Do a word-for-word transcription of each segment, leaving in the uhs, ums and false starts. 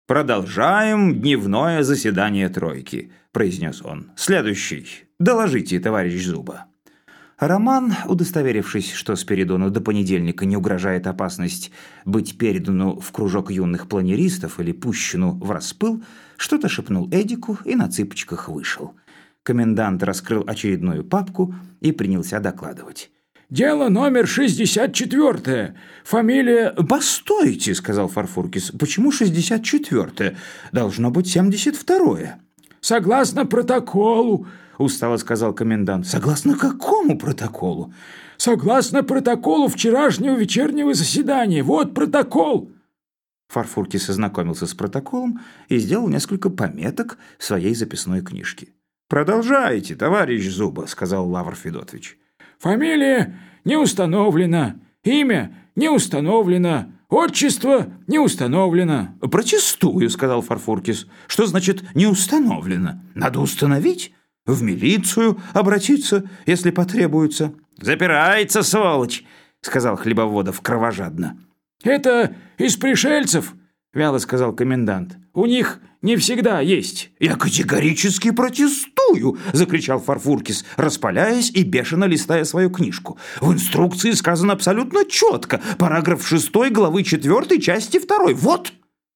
«Продолжаем дневное заседание тройки», – произнес он. «Следующий. Доложите, товарищ Зуба». Роман, удостоверившись, что Спиридону до понедельника не угрожает опасность быть передану в кружок юных планеристов или пущену в распыл, что-то шепнул Эдику и на цыпочках вышел. Комендант раскрыл очередную папку и принялся докладывать. «Дело номер шестьдесят четвёртое. Фамилия...» «Постойте», — сказал Фарфуркис. «Почему шестьдесят четвёртое? Должно быть семьдесят второе». «Согласно протоколу», — устало сказал комендант. «Согласно какому протоколу?» «Согласно протоколу вчерашнего вечернего заседания. Вот протокол». Фарфуркис ознакомился с протоколом и сделал несколько пометок в своей записной книжке. «Продолжайте, товарищ Зуба», — сказал Лавр Федотович. «Фамилия не установлена, имя не установлено, отчество не установлено». «Протестую», — сказал Фарфуркис. «Что значит «не установлено»? Надо установить, в милицию обратиться, если потребуется». «Запирается, сволочь», — сказал Хлебоводов кровожадно. «Это из пришельцев», — вяло сказал комендант. «У них не всегда есть». «Я категорически протестую!» – закричал Фарфуркис, распаляясь и бешено листая свою книжку. «В инструкции сказано абсолютно четко. Параграф шестой главы четвёртой части второй. Вот!»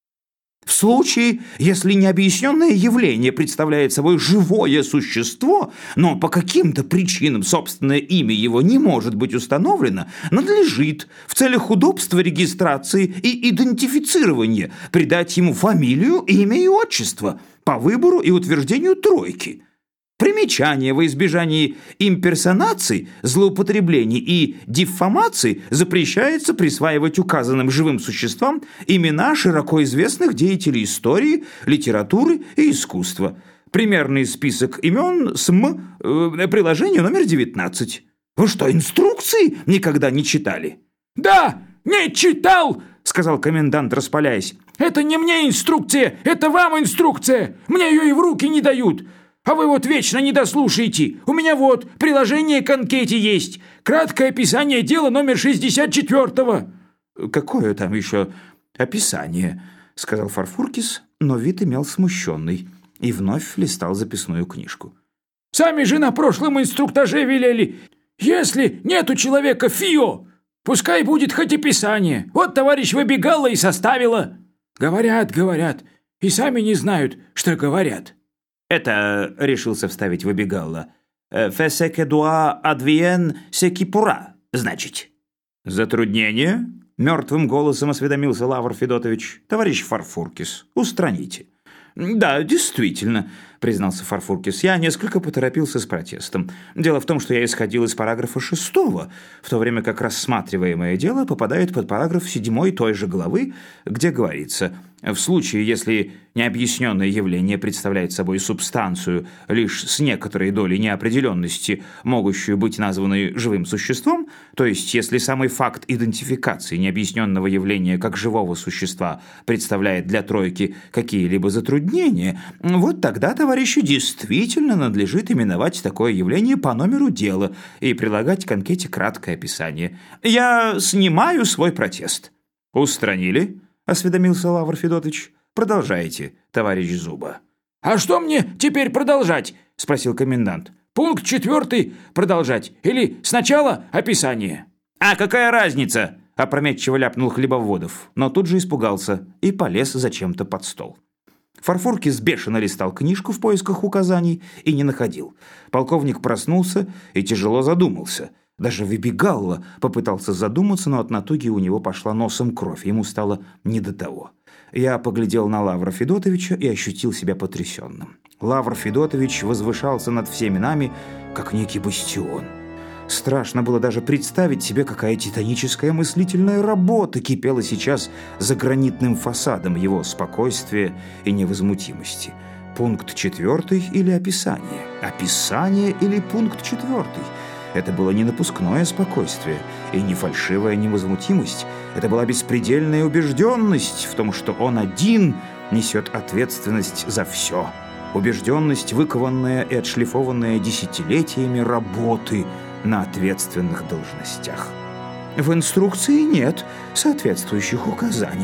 В случае, если необъясненное явление представляет собой живое существо, но по каким-то причинам собственное имя его не может быть установлено, надлежит в целях удобства регистрации и идентифицирования придать ему фамилию, имя и отчество по выбору и утверждению тройки. Примечание: во избежании имперсонаций, злоупотреблений и диффамаций запрещается присваивать указанным живым существам имена широко известных деятелей истории, литературы и искусства. Примерный список имен СМ, э, приложение номер девятнадцать. Вы что, инструкции никогда не читали? «Да, не читал!» — сказал комендант, распаляясь. «Это не мне инструкция, это вам инструкция! Мне ее и в руки не дают! А вы вот вечно не дослушаете. У меня вот приложение к анкете есть. Краткое описание дела номер шестьдесят четвёртого». «Какое там еще описание?» — сказал Фарфуркис, но вид имел смущенный и вновь листал записную книжку. «Сами же на прошлом инструктаже велели. Если нет у человека ФИО, пускай будет хоть описание. Вот товарищ выбегала и составила. Говорят, говорят, и сами не знают, что говорят». «Это, — решился вставить Выбегалла, — «fait ce que doit advienne ce qui pourra», значит. «Затруднение?» — мертвым голосом осведомился Лавр Федотович. «Товарищ Фарфуркис, устраните». «Да, действительно», — признался Фарфуркис, — «я несколько поторопился с протестом. Дело в том, что я исходил из параграфа шестого, в то время как рассматриваемое дело попадает под параграф седьмой той же главы, где говорится: в случае, если необъясненное явление представляет собой субстанцию лишь с некоторой долей неопределенности, могущую быть названной живым существом, то есть если самый факт идентификации необъясненного явления как живого существа представляет для тройки какие-либо затруднения, вот тогда, товарищи, действительно надлежит именовать такое явление по номеру дела и прилагать к анкете краткое описание. Я снимаю свой протест». «Устранили?» — осведомился Лавр Федотович. «Продолжайте, товарищ Зуба». «А что мне теперь продолжать?» — спросил комендант. «Пункт четвертый продолжать? Или сначала описание?» «А какая разница?» — опрометчиво ляпнул Хлебоводов, но тут же испугался и полез зачем-то под стол. Фарфуркис бешено листал книжку в поисках указаний и не находил. Полковник проснулся и тяжело задумался. Даже Выбегалла попытался задуматься, но от натуги у него пошла носом кровь, ему стало не до того. Я поглядел на Лавра Федотовича и ощутил себя потрясенным. Лавр Федотович возвышался над всеми нами, как некий бастион. Страшно было даже представить себе, какая титаническая мыслительная работа кипела сейчас за гранитным фасадом его спокойствия и невозмутимости. Пункт четвертый или описание? Описание или пункт четвертый? Это было не напускное спокойствие и не фальшивая невозмутимость. Это была беспредельная убежденность в том, что он один несет ответственность за все. Убежденность, выкованная и отшлифованная десятилетиями работы на ответственных должностях. В инструкции нет соответствующих указаний,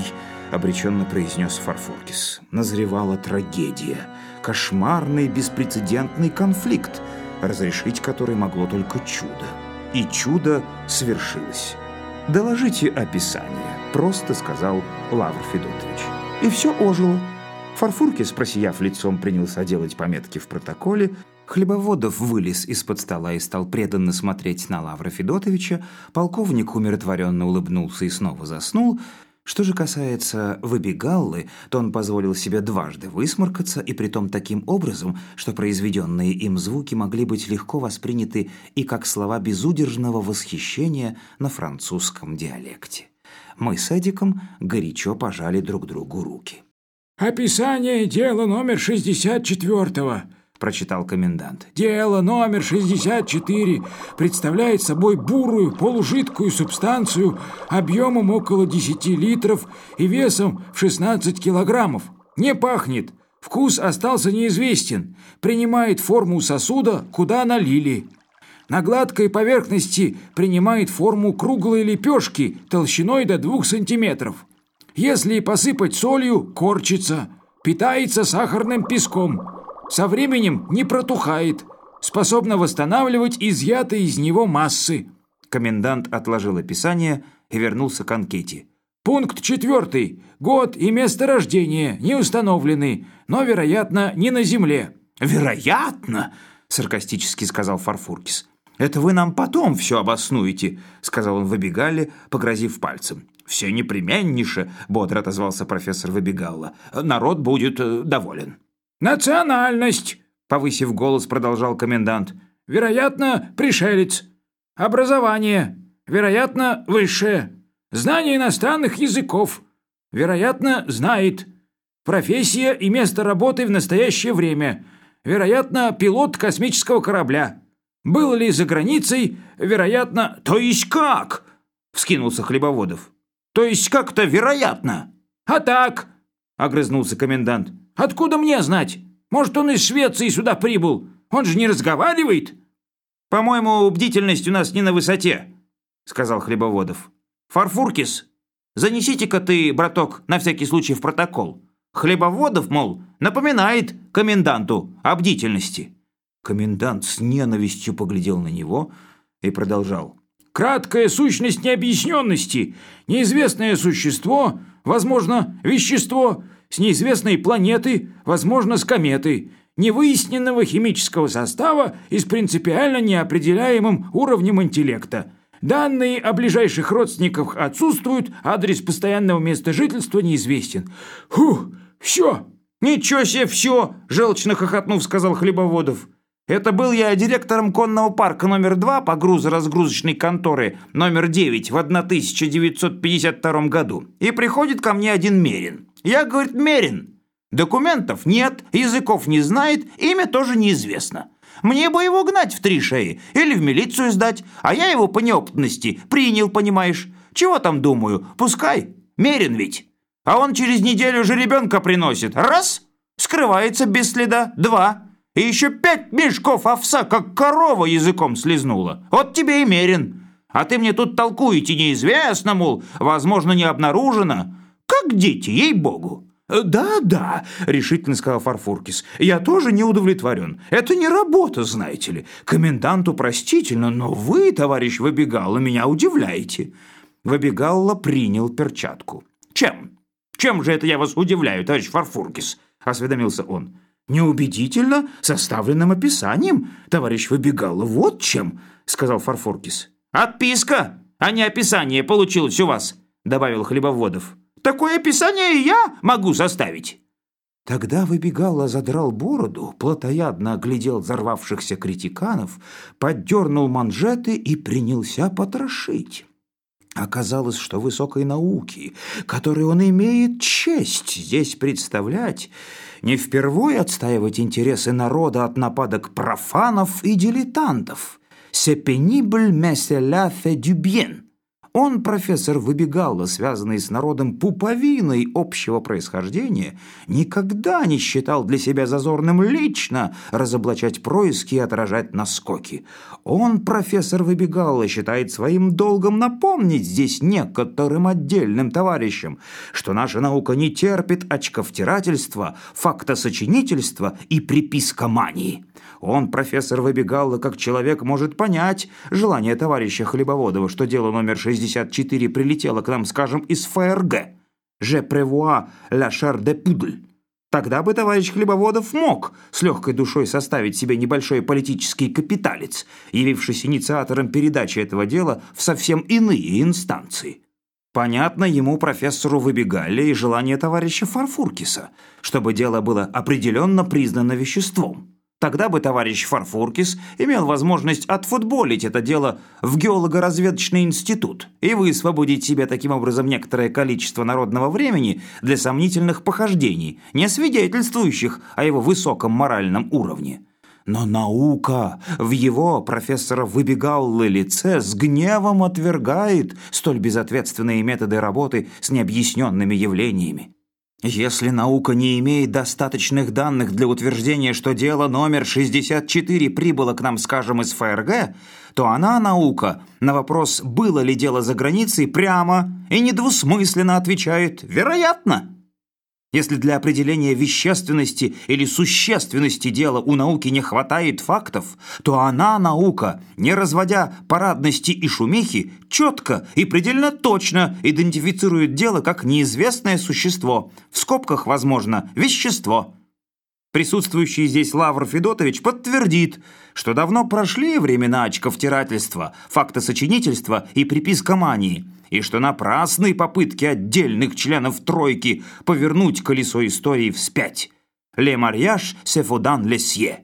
— обреченно произнес Фарфуркис. Назревала трагедия, кошмарный беспрецедентный конфликт, разрешить который могло только чудо. И чудо свершилось. «Доложите описание», — просто сказал Лавр Федотович. И все ожило. Фарфуркис, просияв лицом, принялся делать пометки в протоколе. Хлебоводов вылез из-под стола и стал преданно смотреть на Лавра Федотовича. Полковник умиротворенно улыбнулся и снова заснул. Что же касается Выбегаллы, то он позволил себе дважды высморкаться, и притом таким образом, что произведенные им звуки могли быть легко восприняты и как слова безудержного восхищения на французском диалекте. Мы с Эдиком горячо пожали друг другу руки. «Описание дела номер шестьдесят четвертого», — прочитал комендант. «Дело номер шестьдесят четыре представляет собой бурую полужидкую субстанцию объемом около десяти литров и весом в шестнадцать килограммов. Не пахнет, вкус остался неизвестен, принимает форму сосуда, куда налили. На гладкой поверхности принимает форму круглой лепешки толщиной до двух сантиметров. Если посыпать солью, корчится, питается сахарным песком. Со временем не протухает, способна восстанавливать изъятые из него массы». Комендант отложил описание и вернулся к анкете. «Пункт четвертый. Год и место рождения не установлены, но, вероятно, не на земле». «Вероятно?» — саркастически сказал Фарфуркис. «Это вы нам потом все обоснуете», — сказал он Выбегалле, погрозив пальцем. «Все непременнейше», — бодро отозвался профессор Выбегалла. «Народ будет э, доволен». «Национальность», — повысив голос, продолжал комендант. «Вероятно, пришелец. Образование. Вероятно, высшее. Знание иностранных языков. Вероятно, знает. Профессия и место работы в настоящее время. Вероятно, пилот космического корабля. Был ли за границей? Вероятно...» «То есть как?» — вскинулся Хлебоводов. «То есть как-то вероятно?» «А так?» — огрызнулся комендант. «Откуда мне знать? Может, он из Швеции сюда прибыл? Он же не разговаривает?» «По-моему, бдительность у нас не на высоте», — сказал Хлебоводов. «Фарфуркис, занесите-ка ты, браток, на всякий случай в протокол. Хлебоводов, мол, напоминает коменданту о бдительности». Комендант с ненавистью поглядел на него и продолжал. «Краткая сущность необъясненности. Неизвестное существо, возможно, вещество, с неизвестной планеты, возможно, с кометы, невыясненного химического состава и с принципиально неопределяемым уровнем интеллекта. Данные о ближайших родственниках отсутствуют, адрес постоянного места жительства неизвестен. Фух, все!» «Ничего себе все!» – желчно хохотнув, сказал Хлебоводов. «Это был я директором конного парка номер два по грузоразгрузочной конторы номер девять в тысяча девятьсот пятьдесят втором году. И приходит ко мне один Мерин. Я, говорит, Мерин. Документов нет, языков не знает, имя тоже неизвестно. Мне бы его гнать в три шеи или в милицию сдать, а я его по неопытности принял, понимаешь. Чего там думаю, пускай, Мерин ведь. А он через неделю же ребенка приносит. Раз, скрывается без следа, два. И еще пять мешков овса, как корова, языком слезнула. Вот тебе и Мерин. А ты мне тут толкуете неизвестно, мол, возможно, не обнаружено. Как дети, ей-богу». «Да-да», — решительно сказал Фарфуркис, — «я тоже не удовлетворен. Это не работа, знаете ли. Коменданту простительно, но вы, товарищ Выбегалла, меня удивляете». Выбегалла принял перчатку. «Чем? Чем же это я вас удивляю, товарищ Фарфуркис?» — осведомился он. «Неубедительно составленным описанием, товарищ Выбегалла, вот чем», — сказал Фарфуркис. «Отписка, а не описание получилось у вас», — добавил Хлебоводов. «Такое описание и я могу составить». Тогда Выбегалла задрал бороду, плотоядно оглядел взорвавшихся критиканов, поддернул манжеты и принялся потрошить. Оказалось, что высокой науки, которой он имеет честь здесь представлять, не впервой отстаивать интересы народа от нападок профанов и дилетантов. «C'est pénible, mais c'est la fait du bien». Он, профессор Выбегалло, связанный с народом пуповиной общего происхождения, никогда не считал для себя зазорным лично разоблачать происки и отражать наскоки. Он, профессор Выбегалло, считает своим долгом напомнить здесь некоторым отдельным товарищам, что наша наука не терпит очковтирательства, фактосочинительства и припискомании. Он, профессор Выбегалло, как человек, может понять желание товарища Хлебоводова, что дело номер шестьдесят четыре прилетело к нам, скажем, из ФРГ. «Je prévois la chair de poule». Тогда бы товарищ Хлебоводов мог с легкой душой составить себе небольшой политический капиталец, явившись инициатором передачи этого дела в совсем иные инстанции. Понятно ему, профессору Выбегалло, и желание товарища Фарфуркиса, чтобы дело было определенно признано веществом. Тогда бы товарищ Фарфуркис имел возможность отфутболить это дело в геолого-разведочный институт и высвободить себе таким образом некоторое количество народного времени для сомнительных похождений, не свидетельствующих о его высоком моральном уровне. Но наука в его, профессора Выбегалло, лице с гневом отвергает столь безответственные методы работы с необъясненными явлениями. Если наука не имеет достаточных данных для утверждения, что дело номер шестьдесят четыре прибыло к нам, скажем, из ФРГ, то она, наука, на вопрос, было ли дело за границей, прямо и недвусмысленно отвечает «вероятно». Если для определения вещественности или существенности дела у науки не хватает фактов, то она, наука, не разводя парадности и шумихи, четко и предельно точно идентифицирует дело как неизвестное существо, в скобках, возможно, вещество. Присутствующий здесь Лавр Федотович подтвердит, что давно прошли времена очковтирательства, фактосочинительства и припискомании, и что напрасны попытки отдельных членов тройки повернуть колесо истории вспять. «Le mariage se fait dans les cieux».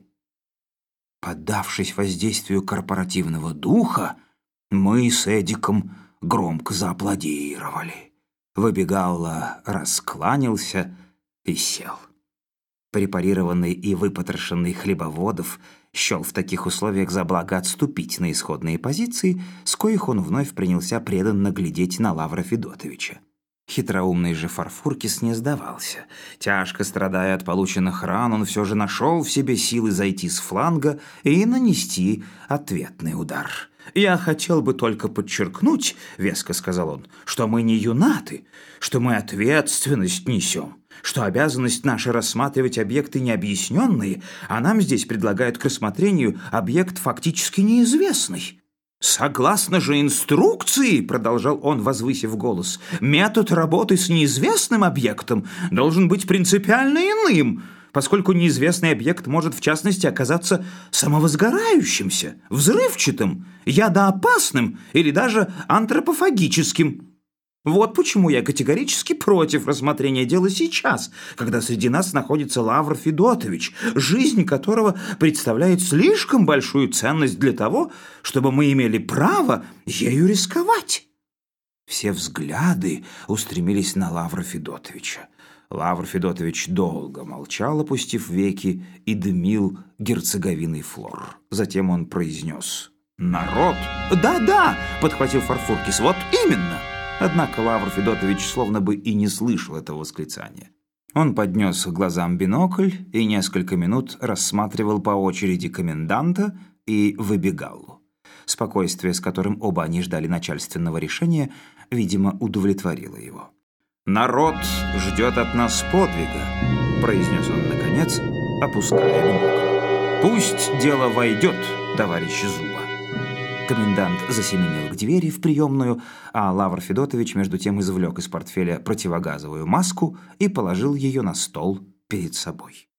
Поддавшись воздействию корпоративного духа, мы с Эдиком громко зааплодировали. Выбегалло раскланялся и сел. Препарированный и выпотрошенный Хлебоводов счел в таких условиях за благо отступить на исходные позиции, с коих он вновь принялся преданно глядеть на Лавра Федотовича. Хитроумный же Фарфуркис не сдавался. Тяжко страдая от полученных ран, он все же нашел в себе силы зайти с фланга и нанести ответный удар. «Я хотел бы только подчеркнуть, — веско сказал он, — что мы не юнаты, что мы ответственность несем, что обязанность наша рассматривать объекты необъясненные, а нам здесь предлагают к рассмотрению объект фактически неизвестный. Согласно же инструкции, — продолжал он, возвысив голос, — метод работы с неизвестным объектом должен быть принципиально иным, поскольку неизвестный объект может в частности оказаться самовозгорающимся, взрывчатым, ядоопасным или даже антропофагическим. Вот почему я категорически против рассмотрения дела сейчас, когда среди нас находится Лавр Федотович, жизнь которого представляет слишком большую ценность для того, чтобы мы имели право ею рисковать». Все взгляды устремились на Лавра Федотовича. Лавр Федотович долго молчал, опустив веки, и дымил герцоговиной флор. Затем он произнес: «Народ!» «Да-да!» — подхватил Фарфуркис. «Вот именно!» Однако Лавр Федотович словно бы и не слышал этого восклицания. Он поднес к глазам бинокль и несколько минут рассматривал по очереди коменданта и Выбегалло. Спокойствие, с которым оба они ждали начальственного решения, видимо, удовлетворило его. «Народ ждет от нас подвига», — произнес он наконец, опуская бинокль. «Пусть дело войдет, товарищ Зуба». Комендант засеменил к двери в приемную, а Лавр Федотович между тем извлек из портфеля противогазовую маску и положил ее на стол перед собой.